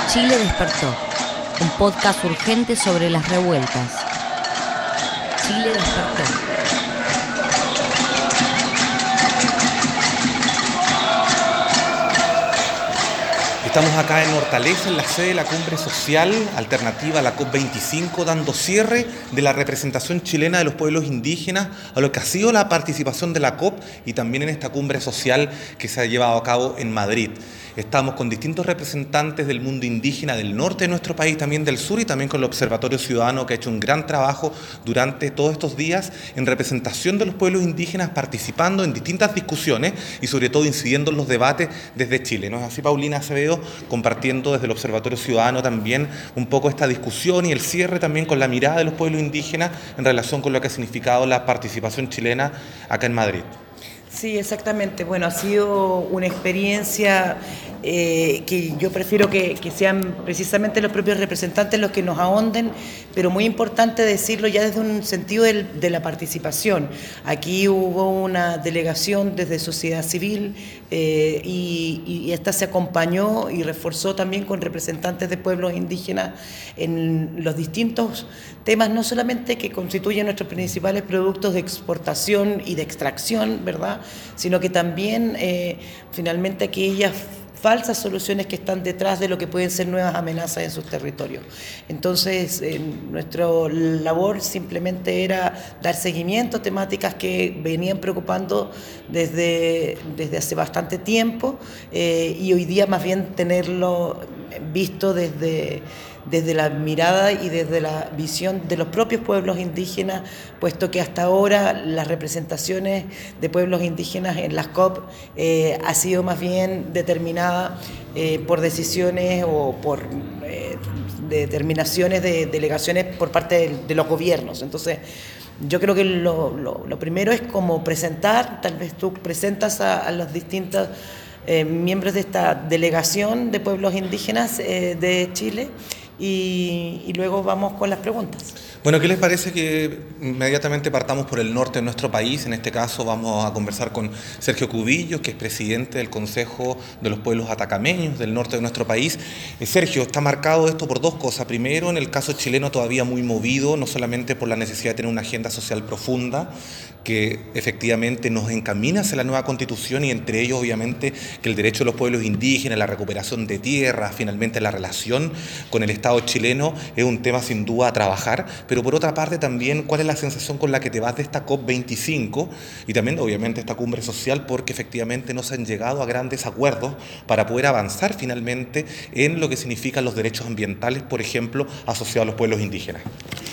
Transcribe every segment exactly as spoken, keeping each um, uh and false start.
Chile despertó, un podcast urgente sobre las revueltas. Chile despertó. Estamos acá en Hortaleza, en la sede de la Cumbre Social Alternativa a la COP veinticinco, dando cierre de la representación chilena de los pueblos indígenas a lo que ha sido la participación de la COP y también en esta cumbre social que se ha llevado a cabo en Madrid. Estamos con distintos representantes del mundo indígena del norte de nuestro país, también del sur, y también con el Observatorio Ciudadano, que ha hecho un gran trabajo durante todos estos días en representación de los pueblos indígenas, participando en distintas discusiones y sobre todo incidiendo en los debates desde Chile. ¿No es así, Paulina Acevedo? Compartiendo desde el Observatorio Ciudadano también un poco esta discusión y el cierre también con la mirada de los pueblos indígenas en relación con lo que ha significado la participación chilena acá en Madrid. Sí, exactamente. Bueno, ha sido una experiencia eh, que yo prefiero que, que sean precisamente los propios representantes los que nos ahonden, pero muy importante decirlo ya desde un sentido del, de la participación. Aquí hubo una delegación desde sociedad civil eh, y, y esta se acompañó y reforzó también con representantes de pueblos indígenas en los distintos temas, no solamente que constituyen nuestros principales productos de exportación y de extracción, ¿verdad?, sino que también eh, finalmente aquellas falsas soluciones que están detrás de lo que pueden ser nuevas amenazas en sus territorios. Entonces, eh, nuestra labor simplemente era dar seguimiento a temáticas que venían preocupando desde, desde hace bastante tiempo eh, y hoy día más bien tenerlo visto desde... desde la mirada y desde la visión de los propios pueblos indígenas, puesto que hasta ahora las representaciones de pueblos indígenas en las COP eh, ha sido más bien determinada eh, por decisiones o por eh, determinaciones de delegaciones por parte de, de los gobiernos. Entonces, yo creo que lo, lo, lo primero es como presentar, tal vez tú presentas a, a los distintos eh, miembros de esta delegación de pueblos indígenas eh, de Chile, Y, y luego vamos con las preguntas. Bueno, ¿qué les parece que inmediatamente partamos por el norte de nuestro país? En este caso vamos a conversar con Sergio Cubillos, que es presidente del Consejo de los Pueblos Atacameños del norte de nuestro país. Eh, Sergio, está marcado esto por dos cosas. Primero, en el caso chileno todavía muy movido, no solamente por la necesidad de tener una agenda social profunda, que efectivamente nos encamina hacia la nueva Constitución, y entre ellos obviamente que el derecho de los pueblos indígenas, la recuperación de tierras, finalmente la relación con el Estado chileno es un tema sin duda a trabajar, pero por otra parte también cuál es la sensación con la que te vas de esta COP veinticinco y también obviamente esta cumbre social, porque efectivamente no se han llegado a grandes acuerdos para poder avanzar finalmente en lo que significan los derechos ambientales, por ejemplo, asociados a los pueblos indígenas.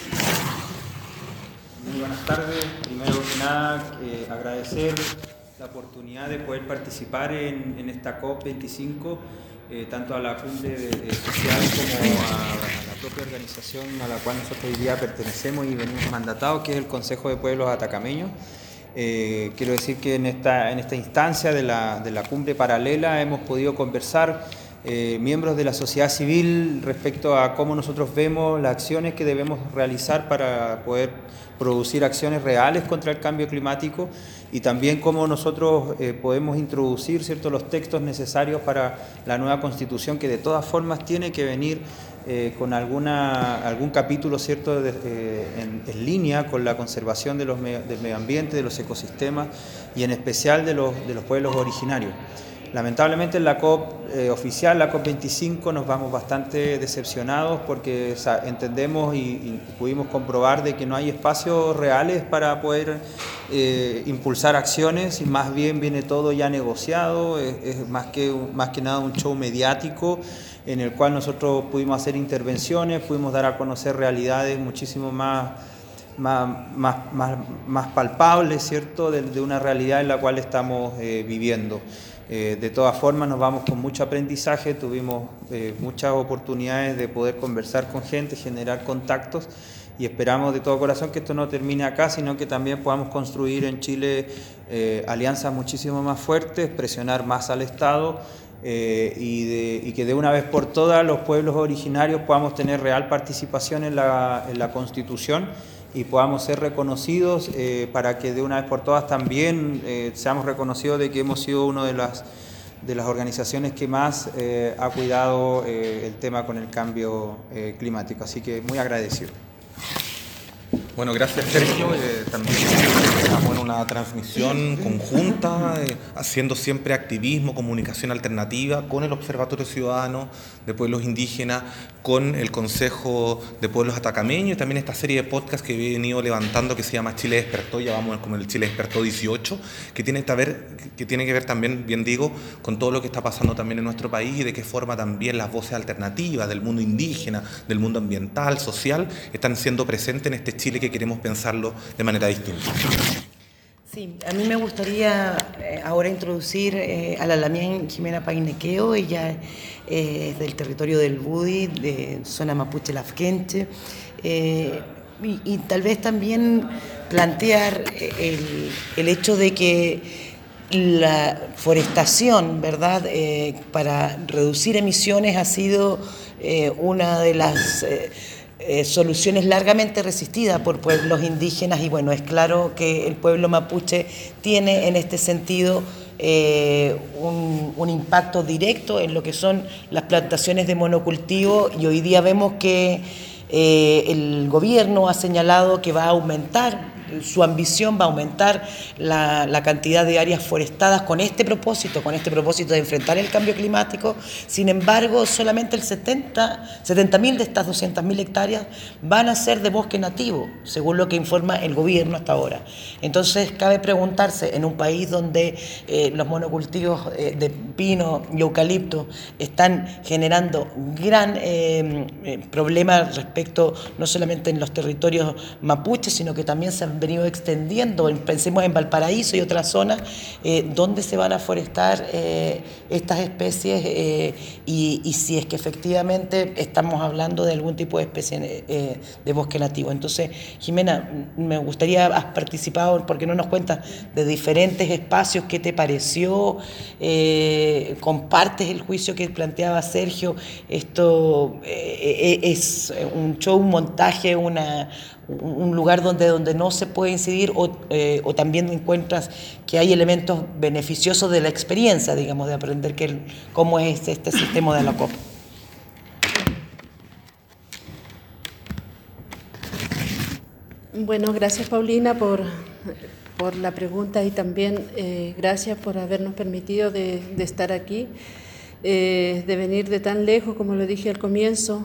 Muy buenas tardes. Primero que nada, eh, agradecer la oportunidad de poder participar en, en esta COP veinticinco, eh, tanto a la cumbre de, de social como a, a la propia organización a la cual nosotros hoy día pertenecemos y venimos mandatados, que es el Consejo de Pueblos Atacameños. Eh, quiero decir que en esta, en esta instancia de la, de la cumbre paralela hemos podido conversar Eh, miembros de la sociedad civil respecto a cómo nosotros vemos las acciones que debemos realizar para poder producir acciones reales contra el cambio climático, y también cómo nosotros eh, podemos introducir, ¿cierto?, los textos necesarios para la nueva Constitución, que de todas formas tiene que venir eh, con alguna, algún capítulo, ¿cierto?, de, eh, en, en línea con la conservación de los, del medio ambiente, de los ecosistemas y en especial de los, de los pueblos originarios. Lamentablemente en la COP eh, oficial, la COP veinticinco, nos vamos bastante decepcionados porque o sea, entendemos y, y pudimos comprobar de que no hay espacios reales para poder eh, impulsar acciones, y más bien viene todo ya negociado, es, es más, que, más que nada un show mediático en el cual nosotros pudimos hacer intervenciones, pudimos dar a conocer realidades muchísimo más Más, más, más, más palpables, ¿cierto?, de, de una realidad en la cual estamos eh, viviendo. Eh, de todas formas nos vamos con mucho aprendizaje, tuvimos eh, muchas oportunidades de poder conversar con gente, generar contactos, y esperamos de todo corazón que esto no termine acá, sino que también podamos construir en Chile eh, alianzas muchísimo más fuertes, presionar más al Estado, Eh, y, de, y que de una vez por todas los pueblos originarios podamos tener real participación en la, en la Constitución y podamos ser reconocidos eh, para que de una vez por todas también eh, seamos reconocidos de que hemos sido uno de las de las organizaciones que más eh, ha cuidado eh, el tema con el cambio eh, climático. Así que muy agradecido. Bueno, gracias Sergio. Eh, también estamos en una transmisión conjunta, eh, haciendo siempre activismo, comunicación alternativa con el Observatorio Ciudadano de Pueblos Indígenas, con el Consejo de Pueblos Atacameños y también esta serie de podcasts que he venido levantando que se llama Chile Despertó, ya vamos como el Chile Despertó dieciocho, que tiene que ver, que tiene que ver también, bien digo, con todo lo que está pasando también en nuestro país y de qué forma también las voces alternativas del mundo indígena, del mundo ambiental, social, están siendo presentes en este Chile que queremos pensarlo de manera distinta. Sí, a mí me gustaría eh, ahora introducir eh, a la Lamien Jimena Painequeo. Ella eh, es del territorio del Budi, de zona mapuche lafkenche, eh, y, y tal vez también plantear el, el hecho de que la forestación, ¿verdad?, eh, para reducir emisiones ha sido eh, una de las Eh, Eh, soluciones largamente resistidas por pueblos indígenas y bueno, es claro que el pueblo mapuche tiene en este sentido eh, un, un impacto directo en lo que son las plantaciones de monocultivo y hoy día vemos que eh, el gobierno ha señalado que va a aumentar, su ambición va a aumentar la, la cantidad de áreas forestadas con este propósito, con este propósito de enfrentar el cambio climático. Sin embargo, solamente el setenta mil de estas doscientas mil hectáreas van a ser de bosque nativo, según lo que informa el gobierno hasta ahora. Entonces, cabe preguntarse, en un país donde eh, los monocultivos eh, de pino y eucalipto están generando gran eh, eh, problema respecto, no solamente en los territorios mapuches, sino que también se han venido extendiendo, pensemos en Valparaíso y otras zonas, eh, donde se van a forestar eh, estas especies eh, y, y si es que efectivamente estamos hablando de algún tipo de especie eh, de bosque nativo. Entonces, Jimena, me gustaría, has participado, porque no nos cuentas de diferentes espacios, ¿qué te pareció? Eh, ¿Compartes el juicio que planteaba Sergio? Esto eh, es un show, un montaje, una... un lugar donde, donde no se puede incidir o, eh, o también encuentras que hay elementos beneficiosos de la experiencia, digamos, de aprender que el, cómo es este sistema de la COP. Bueno, gracias Paulina por, por la pregunta y también eh, gracias por habernos permitido de, de estar aquí, eh, de venir de tan lejos, como lo dije al comienzo.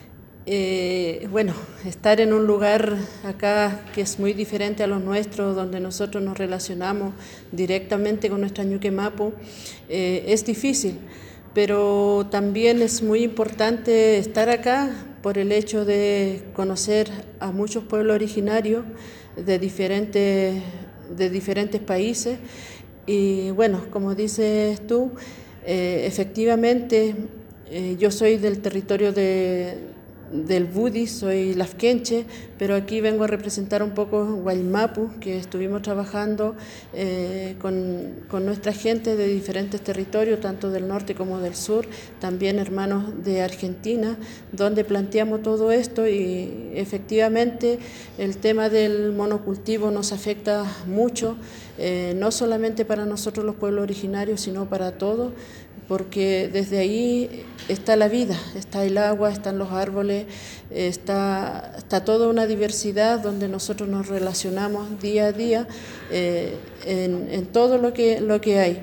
Eh, bueno, estar en un lugar acá que es muy diferente a los nuestros, donde nosotros nos relacionamos directamente con nuestra Ñuque Mapu, eh, es difícil, pero también es muy importante estar acá por el hecho de conocer a muchos pueblos originarios de diferentes, de diferentes países y bueno, como dices tú, eh, efectivamente eh, yo soy del territorio de del Budi, soy lafkenche, pero aquí vengo a representar un poco Guaymapu, que estuvimos trabajando eh, con, con nuestra gente de diferentes territorios, tanto del norte como del sur, también hermanos de Argentina, donde planteamos todo esto y efectivamente el tema del monocultivo nos afecta mucho, eh, no solamente para nosotros los pueblos originarios, sino para todos, porque desde ahí está la vida, está el agua, están los árboles, está, está toda una diversidad donde nosotros nos relacionamos día a día eh, en, en todo lo que, lo que hay.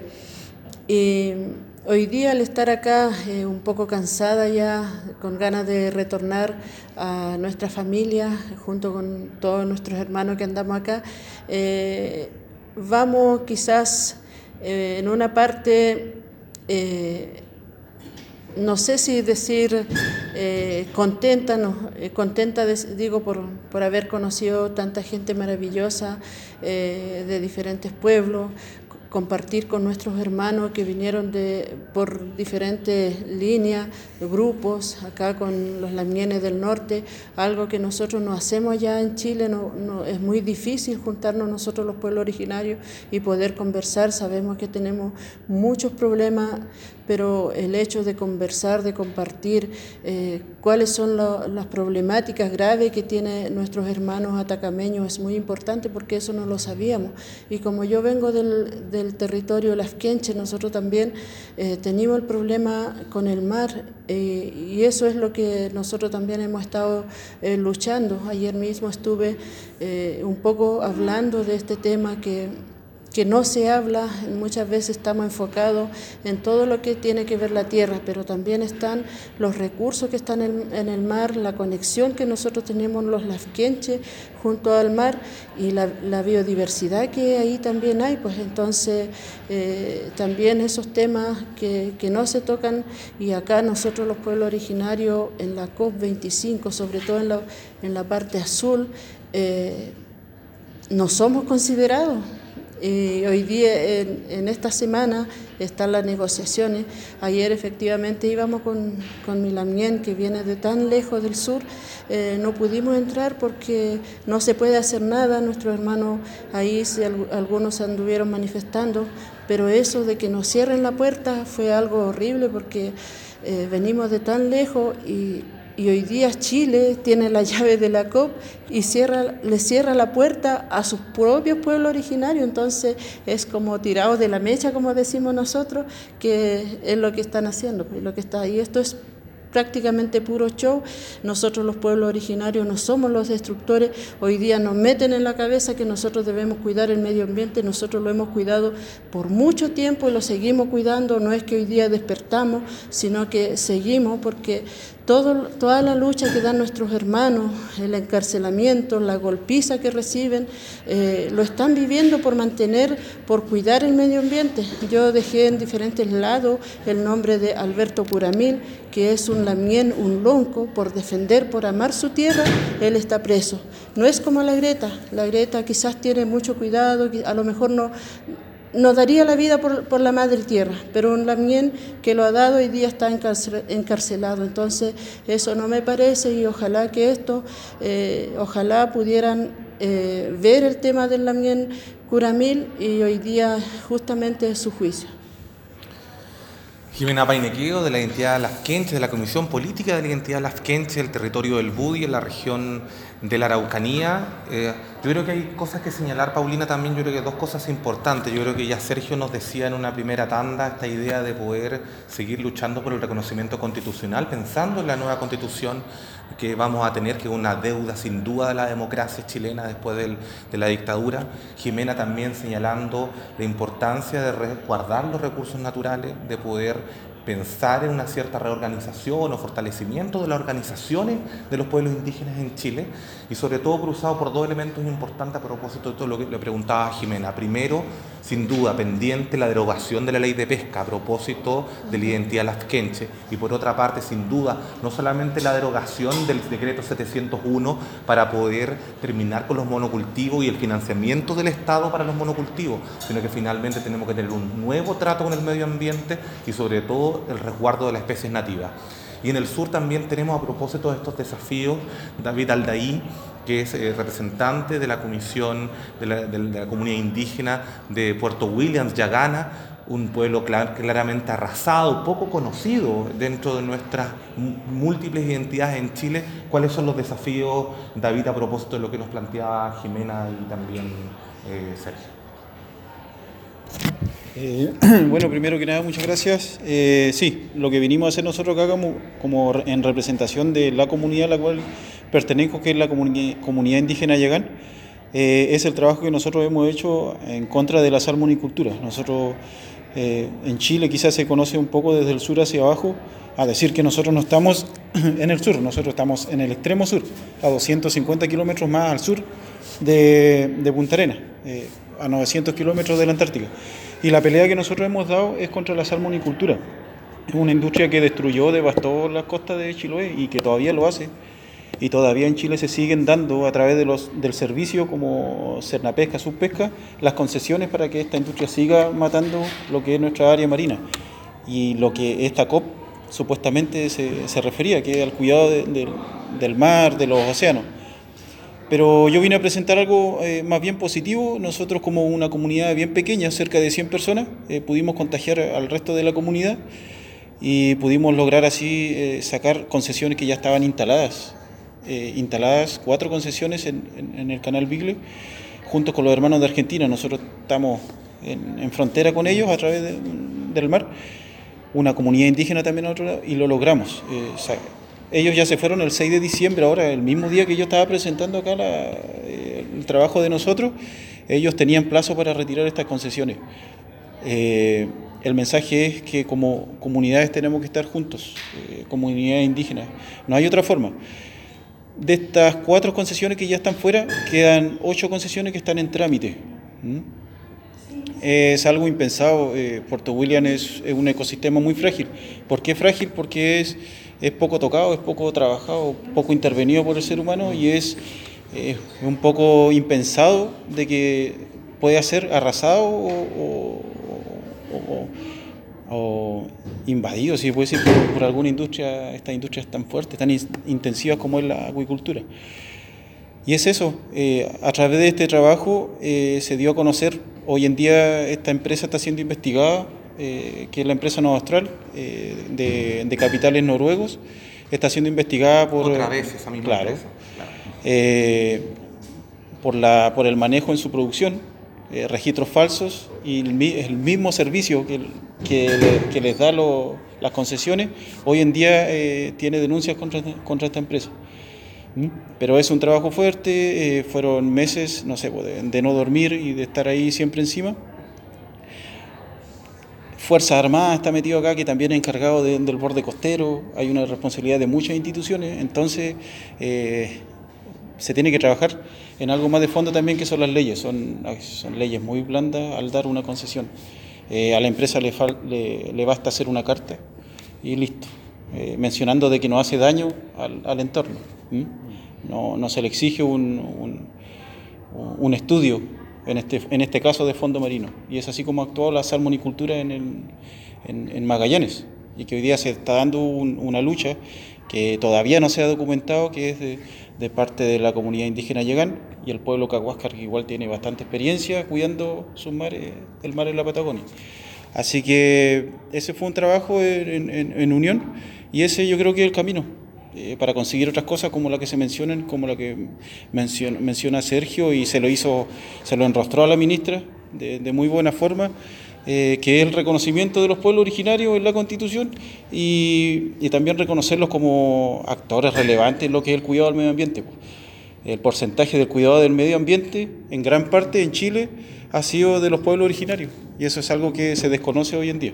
Y hoy día al estar acá eh, un poco cansada ya, con ganas de retornar a nuestra familia, junto con todos nuestros hermanos que andamos acá, eh, vamos quizás eh, en una parte... Eh, no sé si decir eh, contenta, no, eh, contenta de, digo por, por haber conocido tanta gente maravillosa eh, de diferentes pueblos, compartir con nuestros hermanos que vinieron de, por diferentes líneas, grupos, acá con los lamienes del norte, algo que nosotros no hacemos allá en Chile, no, no, es muy difícil juntarnos nosotros los pueblos originarios y poder conversar, sabemos que tenemos muchos problemas, pero el hecho de conversar, de compartir eh, cuáles son lo, las problemáticas graves que tienen nuestros hermanos atacameños es muy importante porque eso no lo sabíamos. Y como yo vengo del, del del territorio lafkenche, nosotros también eh, tenemos el problema con el mar eh, y eso es lo que nosotros también hemos estado eh, luchando. Ayer mismo estuve eh, un poco hablando de este tema que que no se habla, muchas veces estamos enfocados en todo lo que tiene que ver la tierra, pero también están los recursos que están en, en el mar, la conexión que nosotros tenemos los lafkenches junto al mar y la, la biodiversidad que ahí también hay, pues entonces eh, también esos temas que, que no se tocan y acá nosotros los pueblos originarios en la COP veinticinco, sobre todo en la, en la parte azul, eh, no somos considerados. Y hoy día, en, en esta semana, están las negociaciones. Ayer efectivamente íbamos con, con Milamien, que viene de tan lejos del sur, eh, no pudimos entrar porque no se puede hacer nada. Nuestros hermanos ahí, se, algunos anduvieron manifestando, pero eso de que nos cierren la puerta fue algo horrible porque eh, venimos de tan lejos y... Y hoy día Chile tiene la llave de la COP y cierra, le cierra la puerta a sus propios pueblos originarios. Entonces es como tirado de la mecha, como decimos nosotros, que es lo que están haciendo, lo que está ahí. Esto es prácticamente puro show. Nosotros los pueblos originarios no somos los destructores. Hoy día nos meten en la cabeza que nosotros debemos cuidar el medio ambiente. Nosotros lo hemos cuidado por mucho tiempo y lo seguimos cuidando. No es que hoy día despertamos, sino que seguimos porque todo, toda la lucha que dan nuestros hermanos, el encarcelamiento, la golpiza que reciben, eh, lo están viviendo por mantener, por cuidar el medio ambiente. Yo dejé en diferentes lados el nombre de Alberto Curamil, que es un lamien, un lonco, por defender, por amar su tierra, él está preso. No es como la Greta, la Greta quizás tiene mucho cuidado, a lo mejor no, no daría la vida por, por la madre tierra, pero un lamien que lo ha dado hoy día está encarcelado. Entonces eso no me parece y ojalá que esto, eh, ojalá pudieran eh, ver el tema del lamien Curamil y hoy día justamente su juicio. Jimena Painequeo, de la identidad lafkenche, de la Comisión Política de la Identidad Lafkenche, del territorio del Budi, en la región de la Araucanía. Eh, yo creo que hay cosas que señalar, Paulina, también. Yo creo que dos cosas importantes. Yo creo que ya Sergio nos decía en una primera tanda esta idea de poder seguir luchando por el reconocimiento constitucional, pensando en la nueva constitución que vamos a tener, que es una deuda sin duda de la democracia chilena después del, de la dictadura. Jimena también señalando la importancia de resguardar los recursos naturales, de poder pensar en una cierta reorganización o fortalecimiento de las organizaciones de los pueblos indígenas en Chile y sobre todo cruzado por dos elementos importantes a propósito de todo lo que le preguntaba a Jimena. Primero, sin duda, pendiente la derogación de la ley de pesca a propósito de la identidad lafkenche y por otra parte, sin duda, no solamente la derogación del decreto setecientos uno para poder terminar con los monocultivos y el financiamiento del Estado para los monocultivos, sino que finalmente tenemos que tener un nuevo trato con el medio ambiente y sobre todo el resguardo de las especies nativas. Y en el sur también tenemos, a propósito de estos desafíos, David Aldaí, que es eh, representante de la Comisión de la, de la Comunidad Indígena de Puerto Williams, Yagana, un pueblo clar, claramente arrasado, poco conocido dentro de nuestras múltiples identidades en Chile. ¿Cuáles son los desafíos, David, a propósito de lo que nos planteaba Jimena y también eh, Sergio? Eh, bueno, primero que nada, muchas gracias. Eh, sí, lo que vinimos a hacer nosotros acá como, como en representación de la comunidad a la cual pertenezco, que es la comuni- comunidad indígena Yagán, eh, es el trabajo que nosotros hemos hecho en contra de la salmonicultura. Nosotros eh, en Chile quizás se conoce un poco desde el sur hacia abajo, a decir que nosotros no estamos en el sur, nosotros estamos en el extremo sur, a doscientos cincuenta kilómetros más al sur de, de Punta Arenas, eh, a novecientos kilómetros de la Antártica. Y la pelea que nosotros hemos dado es contra la salmonicultura. Es una industria que destruyó, devastó las costas de Chiloé y que todavía lo hace. Y todavía en Chile se siguen dando a través de los, del servicio como Cernapesca, Subpesca, las concesiones para que esta industria siga matando lo que es nuestra área marina. Y lo que esta COP supuestamente se, se refería, que es al cuidado de, de, del mar, de los océanos. Pero yo vine a presentar algo eh, más bien positivo. Nosotros, como una comunidad bien pequeña, cerca de cien personas, eh, pudimos contagiar al resto de la comunidad y pudimos lograr así eh, sacar concesiones que ya estaban instaladas. Eh, instaladas cuatro concesiones en, en, en el canal Bigle, junto con los hermanos de Argentina. Nosotros estamos en, en frontera con ellos a través de, del mar, una comunidad indígena también al otro lado, y lo logramos. Eh, o sea, ellos ya se fueron el seis de diciembre, ahora el mismo día que yo estaba presentando acá la, eh, el trabajo de nosotros, ellos tenían plazo para retirar estas concesiones. Eh, el mensaje es que como comunidades tenemos que estar juntos, eh, comunidades indígenas, no hay otra forma. De estas cuatro concesiones que ya están fuera, quedan ocho concesiones que están en trámite. ¿Mm? Es algo impensado. eh, Puerto William es, es un ecosistema muy frágil. ¿Por qué frágil? Porque es, es poco tocado, es poco trabajado, poco intervenido por el ser humano y es eh, un poco impensado de que pueda ser arrasado o, o, o, o invadido, si se puede decir, por, por alguna industria, estas industrias tan fuertes, tan in, intensivas como es la acuicultura. Y es eso, eh, a través de este trabajo eh, se dio a conocer, hoy en día esta empresa está siendo investigada, eh, que es la empresa Nova Austral, eh, de, de capitales noruegos, está siendo investigada por... Otra vez esa misma claro, empresa. Claro. Eh, por, la, por el manejo en su producción, eh, registros falsos y el, el mismo servicio que, que, le, que les da lo, las concesiones, hoy en día eh, tiene denuncias contra, contra esta empresa. ¿Mm? Pero es un trabajo fuerte, eh, fueron meses, no sé, de, de no dormir y de estar ahí siempre encima. Fuerzas Armadas está metido acá, que también es encargado de, del borde costero, hay una responsabilidad de muchas instituciones, entonces eh, se tiene que trabajar en algo más de fondo también, que son las leyes, son, son leyes muy blandas al dar una concesión. Eh, a la empresa le, le, le basta hacer una carta y listo, eh, mencionando de que no hace daño al, al entorno. ¿Mm? No, no se le exige un, un, un estudio, en este, en este caso de fondo marino, y es así como actuó la salmonicultura en, el, en, en Magallanes, y que hoy día se está dando un, una lucha que todavía no se ha documentado, que es de, de parte de la comunidad indígena Yagán y el pueblo Cahuáscar, que igual tiene bastante experiencia cuidando sus mares, el mar en la Patagonia. Así que ese fue un trabajo en, en, en unión, y ese yo creo que es el camino eh, para conseguir otras cosas como la que se mencionan, como la que menciona, menciona Sergio, y se lo hizo, se lo enrostró a la ministra de, de muy buena forma, eh, que es el reconocimiento de los pueblos originarios en la Constitución y, y también reconocerlos como actores relevantes en lo que es el cuidado del medio ambiente. El porcentaje del cuidado del medio ambiente, en gran parte en Chile, ha sido de los pueblos originarios, y eso es algo que se desconoce hoy en día.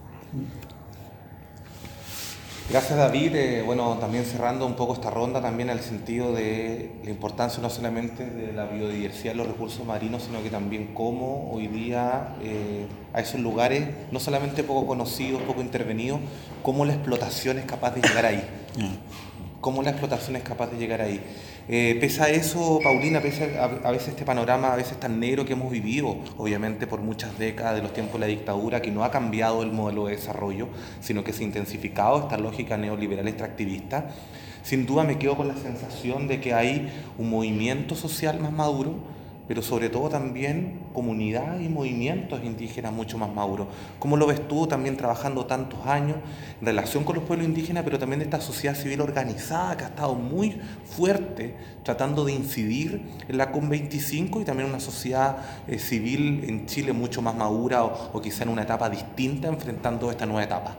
Gracias, David. Eh, bueno, también cerrando un poco esta ronda, también al sentido de la importancia no solamente de la biodiversidad de los recursos marinos, sino que también cómo hoy día eh, a esos lugares, no solamente poco conocidos, poco intervenidos, cómo la explotación es capaz de llegar ahí. Cómo la explotación es capaz de llegar ahí. Eh, pese a eso, Paulina, pese a, a veces este panorama a veces tan negro que hemos vivido, obviamente por muchas décadas de los tiempos de la dictadura, que no ha cambiado el modelo de desarrollo, sino que se ha intensificado esta lógica neoliberal extractivista, sin duda me quedo con la sensación de que hay un movimiento social más maduro, pero sobre todo también comunidades y movimientos indígenas mucho más maduros. ¿Cómo lo ves tú también trabajando tantos años en relación con los pueblos indígenas, pero también de esta sociedad civil organizada que ha estado muy fuerte tratando de incidir en la COP veinticinco, y también una sociedad eh, civil en Chile mucho más madura o, o quizá en una etapa distinta enfrentando esta nueva etapa?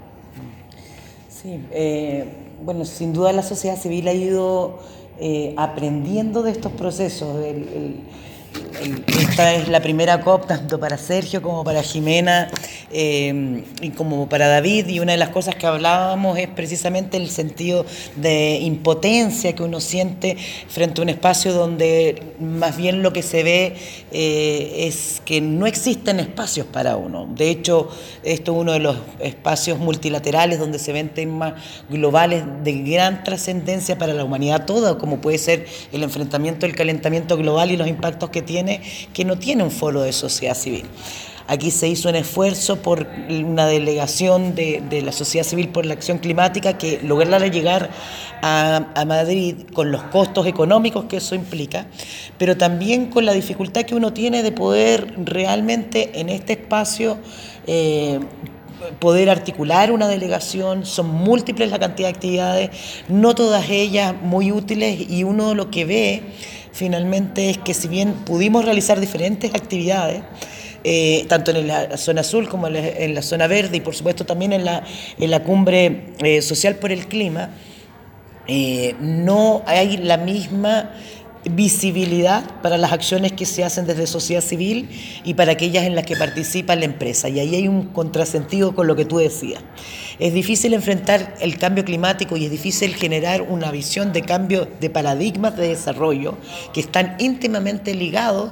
Sí, eh, bueno, sin duda la sociedad civil ha ido eh, aprendiendo de estos procesos. El, el, Esta es la primera COP tanto para Sergio como para Jimena eh, y como para David, y una de las cosas que hablábamos es precisamente el sentido de impotencia que uno siente frente a un espacio donde más bien lo que se ve eh, es que no existen espacios para uno. De hecho, esto es uno de los espacios multilaterales donde se ven temas globales de gran trascendencia para la humanidad toda, como puede ser el enfrentamiento del calentamiento global y los impactos que tiene, que no tiene un foro de sociedad civil. Aquí se hizo un esfuerzo por una delegación de, de la sociedad civil por la acción climática que lograra llegar a, a Madrid con los costos económicos que eso implica, pero también con la dificultad que uno tiene de poder realmente en este espacio eh, poder articular una delegación. Son múltiples la cantidad de actividades, no todas ellas muy útiles, y uno lo que ve finalmente es que si bien pudimos realizar diferentes actividades, eh, tanto en la zona azul como en la, en la zona verde y por supuesto también en la, en la cumbre eh, social por el clima, eh, no hay la misma visibilidad para las acciones que se hacen desde sociedad civil y para aquellas en las que participa la empresa. Y ahí hay un contrasentido con lo que tú decías. Es difícil enfrentar el cambio climático y es difícil generar una visión de cambio de paradigmas de desarrollo que están íntimamente ligados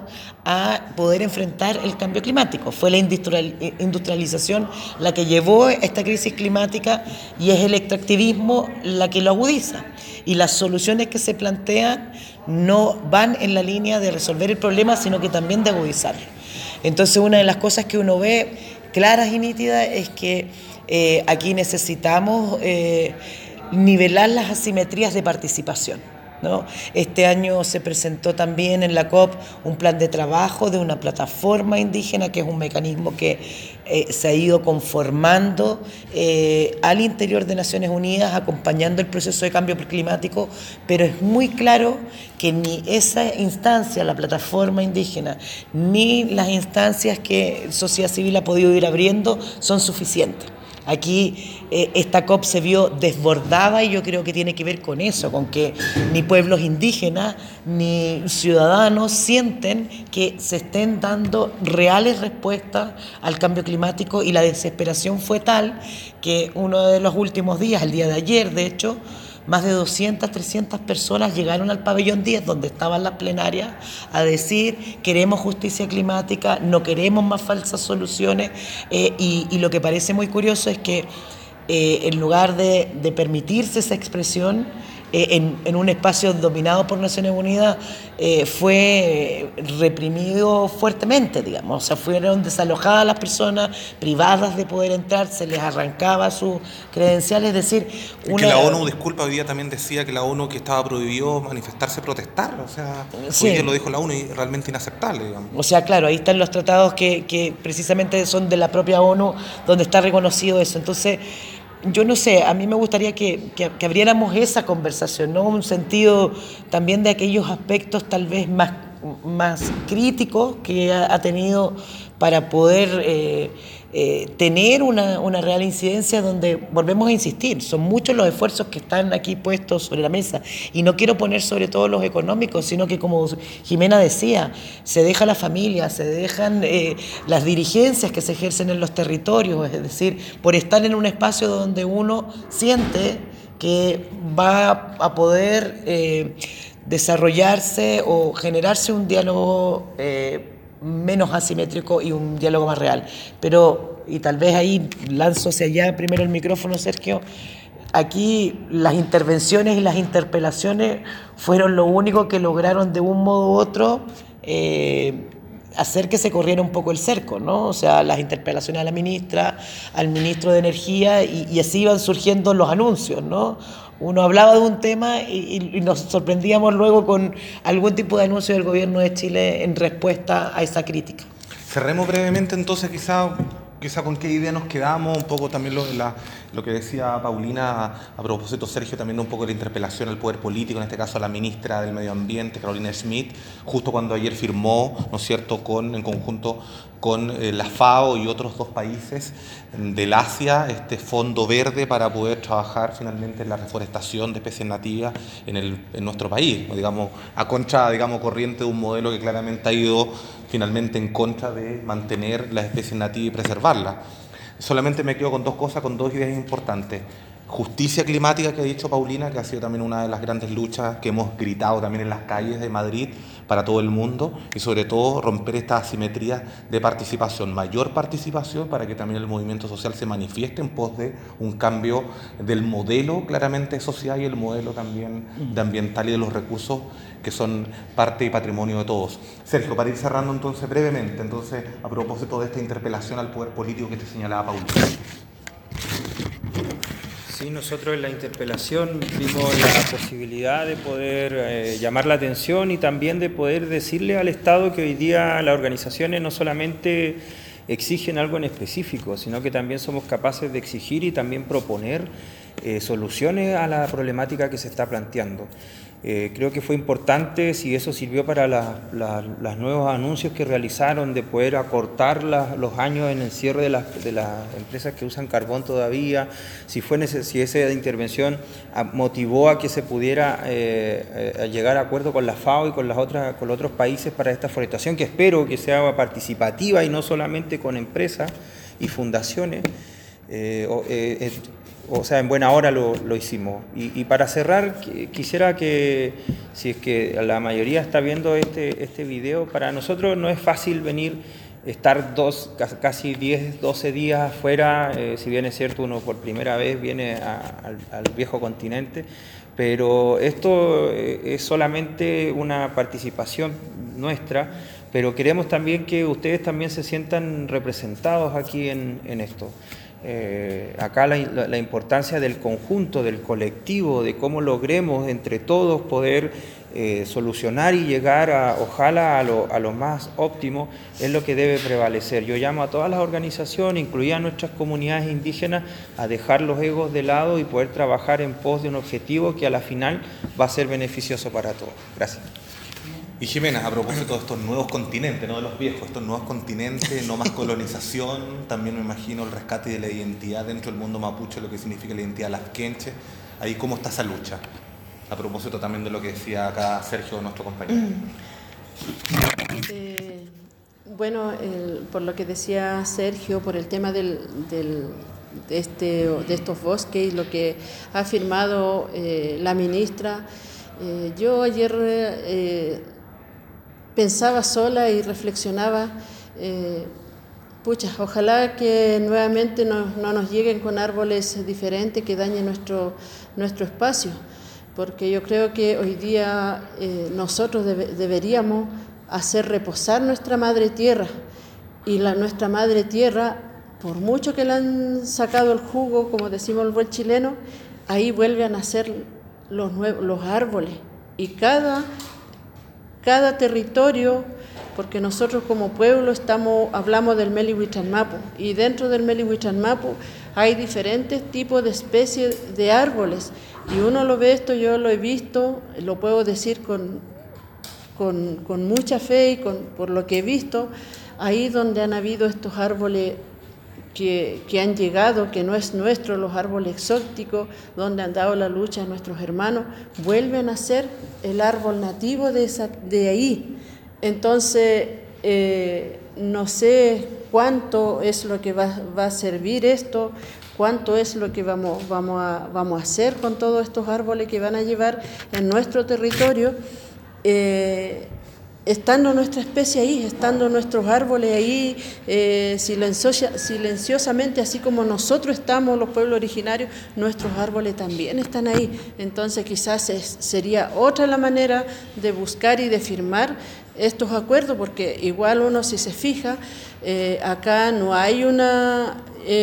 a poder enfrentar el cambio climático. Fue la industrialización la que llevó esta crisis climática y es el extractivismo la que lo agudiza. Y las soluciones que se plantean no van en la línea de resolver el problema, sino que también de agudizarlo. Entonces, una de las cosas que uno ve claras y nítidas es que eh, aquí necesitamos eh, nivelar las asimetrías de participación, ¿no? Este año se presentó también en la COP un plan de trabajo de una plataforma indígena, que es un mecanismo que eh, se ha ido conformando eh, al interior de Naciones Unidas, acompañando el proceso de cambio climático, pero es muy claro que ni esa instancia, la plataforma indígena, ni las instancias que sociedad civil ha podido ir abriendo son suficientes. Aquí eh, esta COP se vio desbordada y yo creo que tiene que ver con eso, con que ni pueblos indígenas ni ciudadanos sienten que se estén dando reales respuestas al cambio climático y la desesperación fue tal que uno de los últimos días, el día de ayer de hecho, más de doscientas, trescientas personas llegaron al pabellón diez, donde estaban las plenarias, a decir queremos justicia climática, no queremos más falsas soluciones, eh, y, y lo que parece muy curioso es que eh, en lugar de, de permitirse esa expresión, eh, en, en un espacio dominado por Naciones Unidas, eh, fue reprimido fuertemente, digamos. O sea, fueron desalojadas las personas, privadas de poder entrar, se les arrancaba sus credenciales, es decir... Una... Que la ONU, disculpa, hoy día también decía que la ONU que estaba prohibido manifestarse, protestar, o sea, sí. Hoy día lo dijo la ONU y realmente inaceptable, digamos. O sea, claro, ahí están los tratados que, que precisamente son de la propia ONU, donde está reconocido eso. Entonces, yo no sé, a mí me gustaría que, que, que abriéramos esa conversación, ¿no? Un sentido también de aquellos aspectos tal vez más, más críticos que ha, ha tenido para poder eh, eh, tener una, una real incidencia, donde volvemos a insistir, son muchos los esfuerzos que están aquí puestos sobre la mesa y no quiero poner sobre todo los económicos, sino que, como Jimena decía, se deja la familia, se dejan eh, las dirigencias que se ejercen en los territorios, es decir, por estar en un espacio donde uno siente que va a poder eh, desarrollarse o generarse un diálogo eh, menos asimétrico y un diálogo más real. Pero, y tal vez ahí lanzo hacia allá primero el micrófono, Sergio, aquí las intervenciones y las interpelaciones fueron lo único que lograron de un modo u otro eh, hacer que se corriera un poco el cerco, ¿no? O sea, las interpelaciones a la ministra, al ministro de Energía, y, y así iban surgiendo los anuncios, ¿no? Uno hablaba de un tema y, y nos sorprendíamos luego con algún tipo de anuncio del gobierno de Chile en respuesta a esa crítica. Cerremos brevemente entonces quizá, quizá con qué idea nos quedamos, un poco también lo, la, lo que decía Paulina a, a propósito, Sergio, también un poco de la interpelación al poder político, en este caso a la ministra del Medio Ambiente, Carolina Schmidt, justo cuando ayer firmó, ¿no es cierto?, con, en conjunto con eh, la FAO y otros dos países del Asia, este fondo verde para poder trabajar finalmente en la reforestación de especies nativas en, el, en nuestro país, ¿no? Digamos, a contra, digamos, corriente de un modelo que claramente ha ido finalmente en contra de mantener las especies nativas y preservarlas. Solamente me quedo con dos cosas, con dos ideas importantes. Justicia climática, que ha dicho Paulina, que ha sido también una de las grandes luchas que hemos gritado también en las calles de Madrid para todo el mundo, y sobre todo romper esta asimetría de participación, mayor participación para que también el movimiento social se manifieste en pos de un cambio del modelo claramente social y el modelo también de ambiental y de los recursos que son parte y patrimonio de todos. Sergio, para ir cerrando entonces brevemente, entonces a propósito de esta interpelación al poder político que te señalaba Paulina. Sí, nosotros en la interpelación vimos la posibilidad de poder eh, llamar la atención y también de poder decirle al Estado que hoy día las organizaciones no solamente exigen algo en específico, sino que también somos capaces de exigir y también proponer eh, soluciones a la problemática que se está planteando. Eh, creo que fue importante, si eso sirvió para la, la, los nuevos anuncios que realizaron de poder acortar la, los años en el cierre de las, de las empresas que usan carbón todavía, si, fue neces- si esa intervención a, motivó a que se pudiera eh, eh, llegar a acuerdo con la FAO y con, las otras, con los otros países para esta forestación, que espero que sea participativa y no solamente con empresas y fundaciones. Eh, o, eh, eh, o sea, en buena hora lo, lo hicimos. Y, y para cerrar, quisiera que, si es que la mayoría está viendo este, este video, para nosotros no es fácil venir, estar dos, casi diez, doce días afuera, eh, si bien es cierto uno por primera vez viene a, al, al viejo continente, pero esto es solamente una participación nuestra, pero queremos también que ustedes también se sientan representados aquí en, en esto. Eh, acá la, la, la importancia del conjunto, del colectivo, de cómo logremos entre todos poder eh, solucionar y llegar a, ojalá a lo, a lo más óptimo, es lo que debe prevalecer. Yo llamo a todas las organizaciones, incluidas nuestras comunidades indígenas, a dejar los egos de lado y poder trabajar en pos de un objetivo que a la final va a ser beneficioso para todos. Gracias. Y Jimena, a propósito de estos nuevos continentes, no de los viejos, estos nuevos continentes, no más colonización, también me imagino el rescate de la identidad dentro del mundo mapuche, lo que significa la identidad lafkenche, ahí cómo está esa lucha, a propósito también de lo que decía acá Sergio, nuestro compañero. Eh, bueno, el, por lo que decía Sergio, por el tema del, del, de, este, de estos bosques y lo que ha afirmado eh, la ministra, eh, yo ayer... Eh, pensaba sola y reflexionaba, eh, pucha, ojalá que nuevamente no, no nos lleguen con árboles diferentes que dañen nuestro, nuestro espacio, porque yo creo que hoy día eh, nosotros debe, deberíamos hacer reposar nuestra madre tierra, y la, nuestra madre tierra, por mucho que le han sacado el jugo, como decimos el buen chileno, ahí vuelven a nacer los, nuevos, los árboles, y cada... Cada territorio, porque nosotros como pueblo estamos, hablamos del Meli Huichalmapu, y dentro del Meli Huichalmapu hay diferentes tipos de especies de árboles, y uno lo ve esto, yo lo he visto, lo puedo decir con, con, con mucha fe y con, por lo que he visto, ahí donde han habido estos árboles Que, que han llegado, que no es nuestro, los árboles exóticos, donde han dado la lucha a nuestros hermanos, vuelven a ser el árbol nativo de, esa, de ahí. Entonces, eh, no sé cuánto es lo que va, va a servir esto, cuánto es lo que vamos, vamos, a, vamos a hacer con todos estos árboles que van a llevar en nuestro territorio. Eh, Estando nuestra especie ahí, estando nuestros árboles ahí, eh, silenciosa, silenciosamente, así como nosotros estamos, los pueblos originarios, nuestros árboles también están ahí. Entonces quizás es, sería otra la manera de buscar y de firmar estos acuerdos, porque igual uno, si se fija, eh, acá no hay una...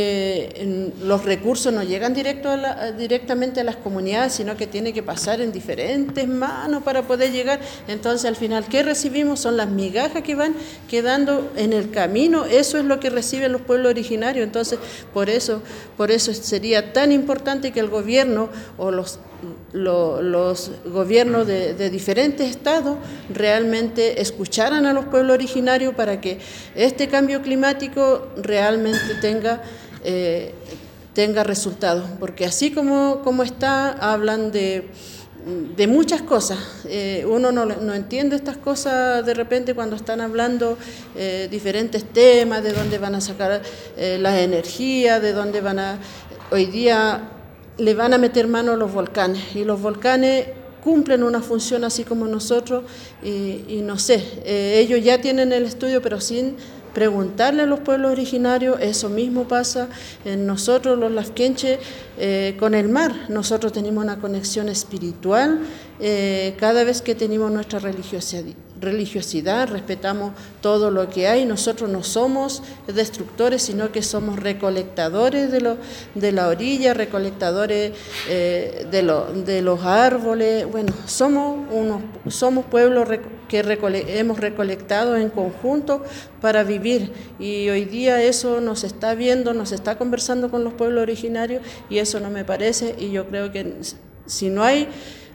Eh, los recursos no llegan directo a la, directamente a las comunidades, sino que tiene que pasar en diferentes manos para poder llegar. Entonces, al final, ¿qué recibimos? Son las migajas que van quedando en el camino. Eso es lo que reciben los pueblos originarios. Entonces, por eso, por eso sería tan importante que el gobierno o los Los, los gobiernos de, de diferentes estados realmente escucharan a los pueblos originarios para que este cambio climático realmente tenga, eh, tenga resultados, porque así como, como está, hablan de, de muchas cosas. Eh, uno no, no entiende estas cosas de repente cuando están hablando eh, diferentes temas, de dónde van a sacar eh, la energía, de dónde van a... Hoy día le van a meter mano a los volcanes, y los volcanes cumplen una función así como nosotros, y, y no sé, eh, ellos ya tienen el estudio, pero sin preguntarle a los pueblos originarios. Eso mismo pasa en nosotros los lafkenche eh, con el mar. Nosotros tenemos una conexión espiritual eh, cada vez que tenemos nuestra religiosidad. religiosidad, respetamos todo lo que hay. Nosotros no somos destructores, sino que somos recolectadores de, lo, de la orilla, recolectadores eh, de, lo, de los árboles. Bueno, somos, unos, somos pueblos que recole, hemos recolectado en conjunto para vivir, y hoy día eso nos está viendo, nos está conversando con los pueblos originarios, y eso no me parece, y yo creo que si no hay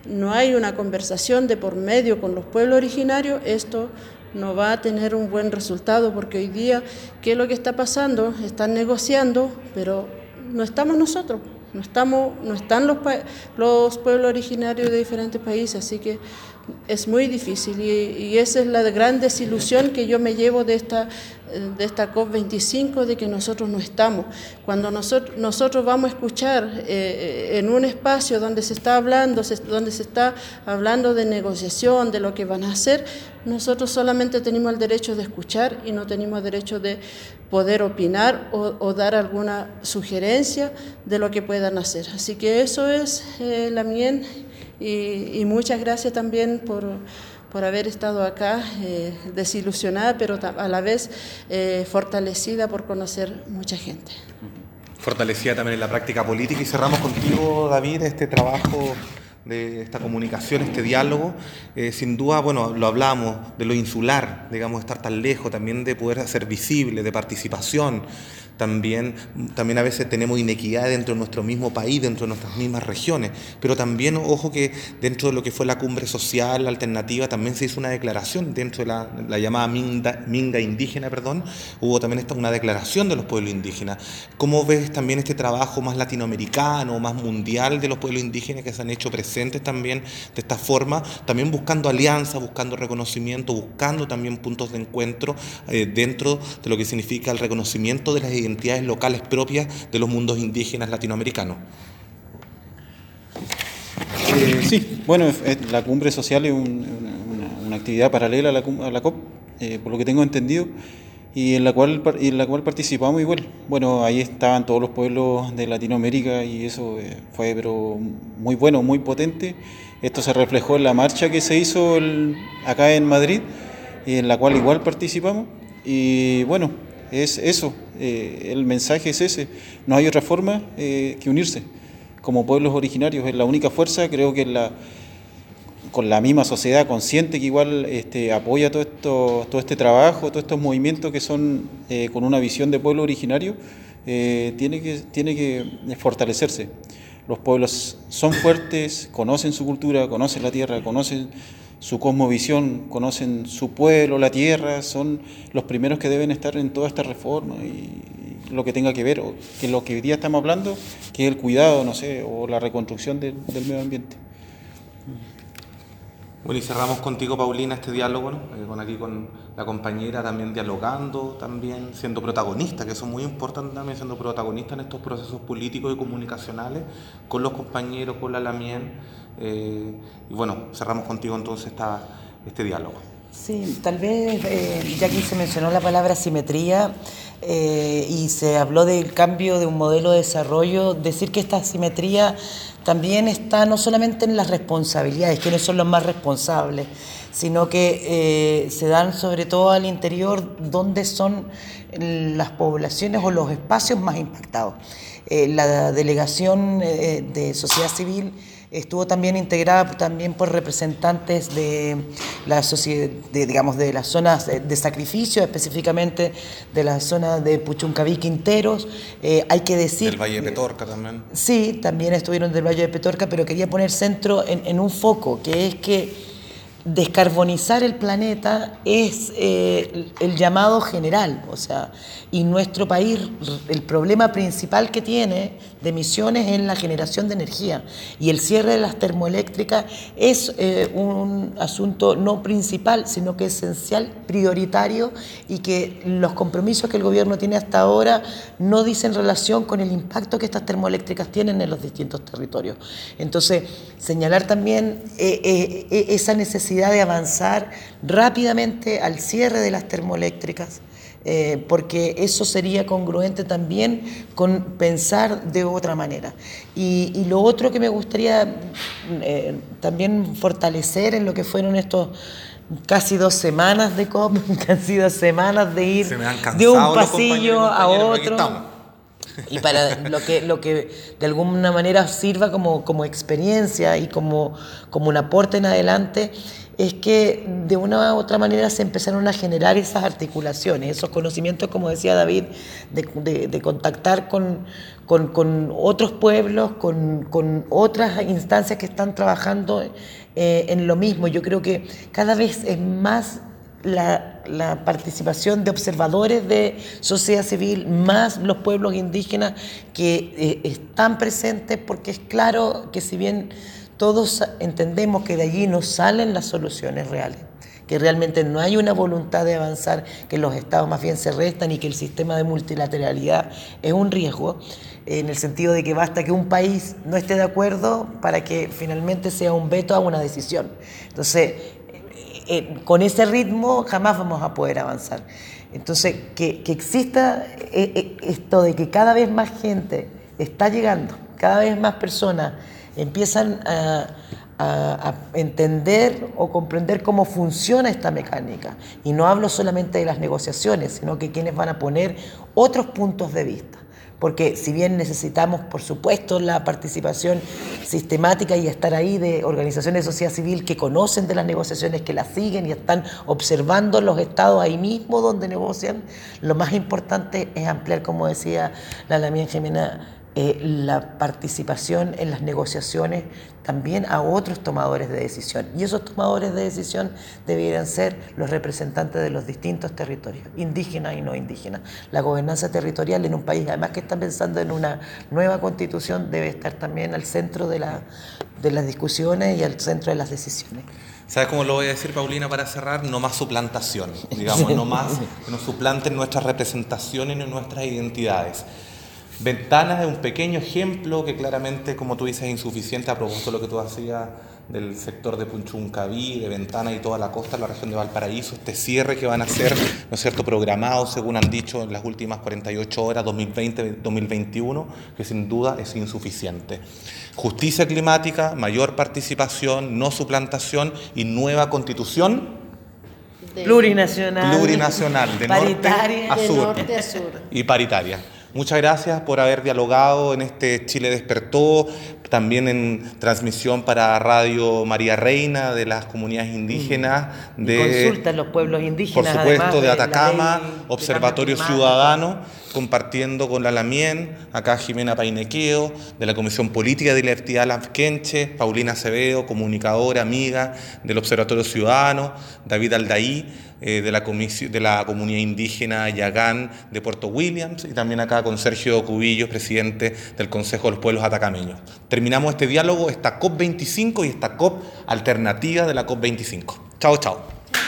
no hay una conversación de por medio con los pueblos originarios, esto no va a tener un buen resultado, porque hoy día, ¿qué es lo que está pasando? Están negociando, pero no estamos nosotros, no, estamos, no están los, los pueblos originarios de diferentes países, así que es muy difícil y, y esa es la gran desilusión que yo me llevo de esta, de esta COP veinticinco, de que nosotros no estamos. Cuando nosotros, nosotros vamos a escuchar eh, en un espacio donde se está hablando, se, donde se está hablando de negociación, de lo que van a hacer, nosotros solamente tenemos el derecho de escuchar y no tenemos el derecho de poder opinar o, o dar alguna sugerencia de lo que puedan hacer. Así que eso es eh, la mien. Y, y muchas gracias también por, por haber estado acá, eh, desilusionada, pero a la vez eh, fortalecida por conocer mucha gente. Fortalecida también en la práctica política. Y cerramos contigo, David, este trabajo de esta comunicación, este diálogo. Eh, sin duda, bueno, lo hablamos de lo insular, digamos, de estar tan lejos, también de poder hacer visible, de participación. También, también a veces tenemos inequidad dentro de nuestro mismo país, dentro de nuestras mismas regiones, pero también, ojo, que dentro de lo que fue la cumbre social alternativa también se hizo una declaración dentro de la, la llamada minga, minga indígena, perdón, hubo también esta, una declaración de los pueblos indígenas. ¿Cómo ves también este trabajo más latinoamericano, más mundial de los pueblos indígenas que se han hecho presentes también de esta forma, también buscando alianzas, buscando reconocimiento, buscando también puntos de encuentro eh, dentro de lo que significa el reconocimiento de las identidades locales propias de los mundos indígenas latinoamericanos? Eh, sí, bueno, la cumbre social es un, una, una actividad paralela a la, a la COP, eh, por lo que tengo entendido, y en la cual en la cual participamos igual. Bueno, ahí estaban todos los pueblos de Latinoamérica y eso eh, fue pero muy bueno, muy potente. Esto se reflejó en la marcha que se hizo el, acá en Madrid, en la cual igual participamos, y bueno, es eso, eh, el mensaje es ese, no hay otra forma eh, que unirse como pueblos originarios, es la única fuerza, creo que la, con la misma sociedad consciente que igual este, apoya todo, esto, todo este trabajo, todos estos movimientos que son eh, con una visión de pueblo originario, eh, tiene que, tiene que fortalecerse. Los pueblos son fuertes, conocen su cultura, conocen la tierra, conocen su cosmovisión, conocen su pueblo, la tierra, son los primeros que deben estar en toda esta reforma y lo que tenga que ver, o que lo que hoy día estamos hablando, que es el cuidado, no sé, o la reconstrucción del, del medio ambiente. Bueno, y cerramos contigo, Paulina, este diálogo, ¿no? Eh, con aquí con la compañera también dialogando, también siendo protagonista, que eso es muy importante también, siendo protagonista en estos procesos políticos y comunicacionales, con los compañeros, con la Lamien. Eh, y bueno, cerramos contigo entonces esta, este diálogo. Sí, tal vez, eh, ya que se mencionó la palabra simetría eh, y se habló del cambio de un modelo de desarrollo, decir que esta simetría también está no solamente en las responsabilidades, quiénes son los más responsables, sino que eh, se dan sobre todo al interior donde son las poblaciones o los espacios más impactados. Eh, la delegación eh, de sociedad civil estuvo también integrada también por representantes de la sociedad, de, digamos, de las zonas de sacrificio, específicamente de la zona de Puchuncaví, Quinteros. Eh, hay que decir... Del Valle de Petorca también. Sí, también estuvieron del Valle de Petorca, pero quería poner centro en, en un foco, que es que descarbonizar el planeta es eh, el, el llamado general, o sea, y nuestro país, el problema principal que tiene de emisiones es la generación de energía, y el cierre de las termoeléctricas es eh, un asunto no principal, sino que esencial, prioritario, y que los compromisos que el gobierno tiene hasta ahora no dicen relación con el impacto que estas termoeléctricas tienen en los distintos territorios. Entonces, señalar también eh, eh, esa necesidad de avanzar rápidamente al cierre de las termoeléctricas, eh, porque eso sería congruente también con pensar de otra manera. Y, y lo otro que me gustaría eh, también fortalecer en lo que fueron estos casi dos semanas de COP, casi dos semanas de ir de un pasillo a otro. Y para lo que, lo que de alguna manera sirva como, como experiencia y como, como un aporte en adelante, es que de una u otra manera se empezaron a generar esas articulaciones, esos conocimientos, como decía David, de, de, de contactar con, con, con otros pueblos, con, con otras instancias que están trabajando eh, en lo mismo. Yo creo que cada vez es más La, la participación de observadores de sociedad civil, más los pueblos indígenas que eh, están presentes, porque es claro que si bien todos entendemos que de allí no salen las soluciones reales, que realmente no hay una voluntad de avanzar, que los estados más bien se restan y que el sistema de multilateralidad es un riesgo, en el sentido de que basta que un país no esté de acuerdo para que finalmente sea un veto a una decisión. Entonces, Eh, con ese ritmo jamás vamos a poder avanzar. Entonces, que, que exista eh, eh, esto de que cada vez más gente está llegando, cada vez más personas empiezan a, a, a entender o comprender cómo funciona esta mecánica. Y no hablo solamente de las negociaciones, sino que quienes van a poner otros puntos de vista. Porque si bien necesitamos, por supuesto, la participación sistemática y estar ahí de organizaciones de sociedad civil que conocen de las negociaciones, que las siguen y están observando los estados ahí mismo donde negocian, lo más importante es ampliar, como decía la Lamien Jimena, eh, la participación en las negociaciones también a otros tomadores de decisión. Y esos tomadores de decisión debieran ser los representantes de los distintos territorios, indígenas y no indígenas. La gobernanza territorial en un país, además que está pensando en una nueva constitución, debe estar también al centro de, la, de las discusiones y al centro de las decisiones. ¿Sabes cómo lo voy a decir, Paulina, para cerrar? No más suplantación, digamos, no más que nos suplanten nuestras representaciones y nuestras identidades. Ventanas es un pequeño ejemplo que claramente, como tú dices, es insuficiente a propósito de lo que tú hacías del sector de Punchuncaví, de Ventanas y toda la costa, la región de Valparaíso, este cierre que van a ser, ¿no es cierto?, programado, según han dicho, en las últimas cuarenta y ocho horas, dos mil veinte dos mil veintiuno, que sin duda es insuficiente. Justicia climática, mayor participación, no suplantación y nueva constitución de plurinacional, plurinacional de paritaria, norte a de sur, norte a sur y paritaria. Muchas gracias por haber dialogado en este Chile Despertó, también en transmisión para Radio María Reina de las comunidades indígenas. De, consulta en los pueblos indígenas. Por supuesto, de, de Atacama, ley, Observatorio Ciudadano, compartiendo con la Lamien, acá Jimena Painequeo, de la Comisión Política de Identidad Lamquenche, Paulina Acevedo, comunicadora, amiga del Observatorio Ciudadano, David Aldaí, eh, de, la de la comunidad indígena Yagán de Puerto Williams, y también acá con Sergio Cubillos, presidente del Consejo de los Pueblos Atacameños. Terminamos este diálogo, esta COP veinticinco y esta COP alternativa de la COP veinticinco. Chao, chao.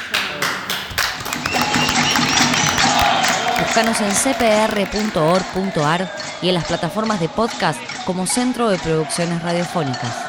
Búscanos en c p r punto org punto a r y en las plataformas de podcast como Centro de Producciones Radiofónicas.